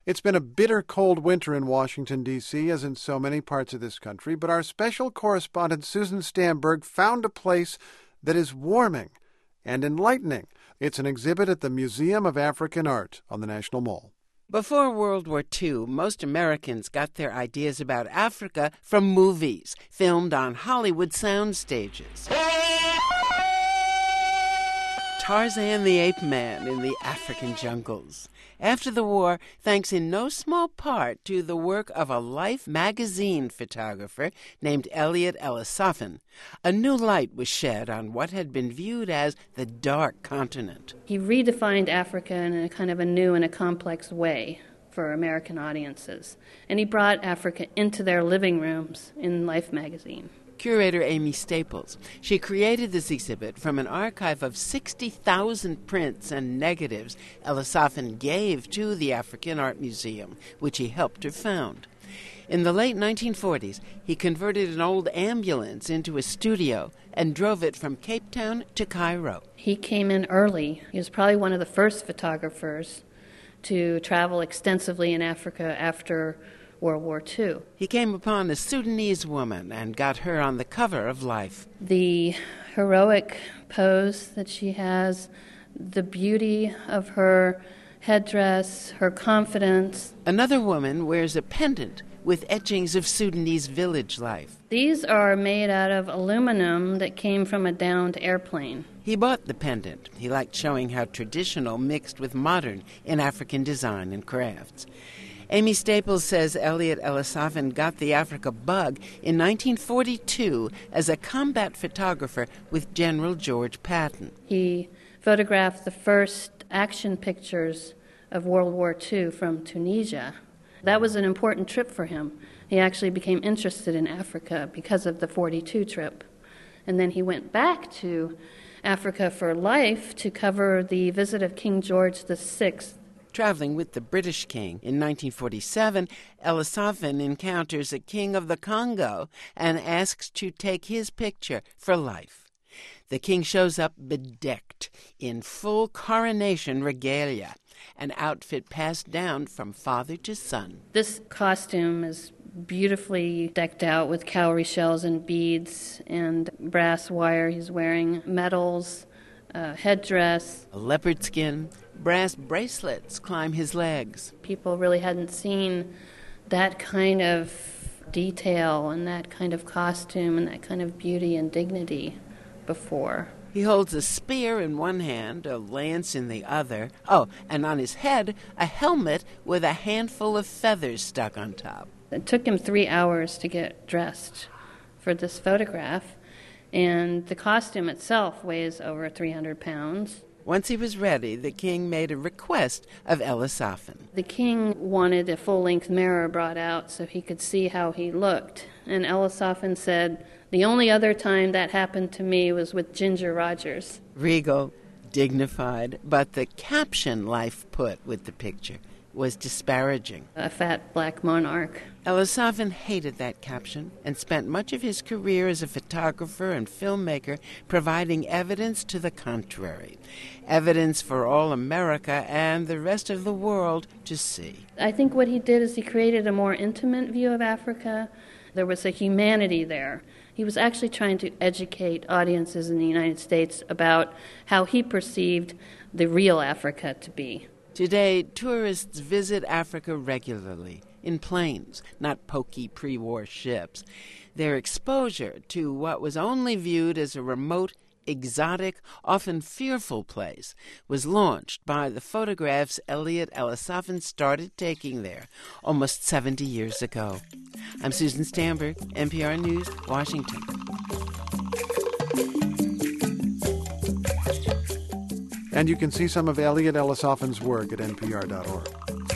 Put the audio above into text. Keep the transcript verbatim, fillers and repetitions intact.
It's been a bitter cold winter in Washington, D C, as in so many parts of this country, but our special correspondent Susan Stamberg found a place that is warming and enlightening. It's an exhibit at the Museum of African Art on the National Mall. Before World War Two, most Americans got their ideas about Africa from movies filmed on Hollywood sound stages. Tarzan the Ape Man in the African jungles. After the war, thanks in no small part to the work of a Life magazine photographer named Elliot Elisafan, a new light was shed on what had been viewed as the dark continent. He redefined Africa in a kind of a new and a complex way for American audiences, and he brought Africa into their living rooms in Life magazine. Curator Amy Staples. She created this exhibit from an archive of sixty thousand prints and negatives Elisafan gave to the African Art Museum, which he helped her found. In the late nineteen forties, he converted an old ambulance into a studio and drove it from Cape Town to Cairo. He came in early. He was probably one of the first photographers to travel extensively in Africa after World War Two. He came upon a Sudanese woman and got her on the cover of Life. The heroic pose that she has, the beauty of her headdress, her confidence. Another woman wears a pendant with etchings of Sudanese village life. These are made out of aluminum that came from a downed airplane. He bought the pendant. He liked showing how traditional mixed with modern in African design and crafts. Amy Staples says Elliot Elisafan got the Africa bug in nineteen forty-two as a combat photographer with General George Patton. He photographed the first action pictures of World War Two from Tunisia. That was an important trip for him. He actually became interested in Africa because of the forty-two trip. And then he went back to Africa for Life to cover the visit of King George the Sixth. Traveling with the British king in nineteen forty-seven, Elisafan encounters a king of the Congo and asks to take his picture for Life. The king shows up bedecked in full coronation regalia, an outfit passed down from father to son. This costume is beautifully decked out with cowrie shells and beads and brass wire. He's wearing medals, a headdress, a leopard skin. Brass bracelets climb his legs. People really hadn't seen that kind of detail and that kind of costume and that kind of beauty and dignity before. He holds a spear in one hand, a lance in the other. Oh, and on his head, a helmet with a handful of feathers stuck on top. It took him three hours to get dressed for this photograph, and the costume itself weighs over three hundred pounds. Once he was ready, the king made a request of Elisafan. The king wanted a full-length mirror brought out so he could see how he looked. And Elisafan said, the only other time that happened to me was with Ginger Rogers. Regal, dignified, but the caption Life put with the picture was disparaging. A fat black monarch. Elisafan hated that caption and spent much of his career as a photographer and filmmaker providing evidence to the contrary. Evidence for all America and the rest of the world to see. I think what he did is he created a more intimate view of Africa. There was a humanity there. He was actually trying to educate audiences in the United States about how he perceived the real Africa to be. Today, tourists visit Africa regularly, in planes, not pokey pre-war ships. Their exposure to what was only viewed as a remote, exotic, often fearful place was launched by the photographs Elliot Elisafan started taking there almost seventy years ago. I'm Susan Stamberg, N P R News, Washington. And you can see some of Elliot Elisafan's work at N P R dot org.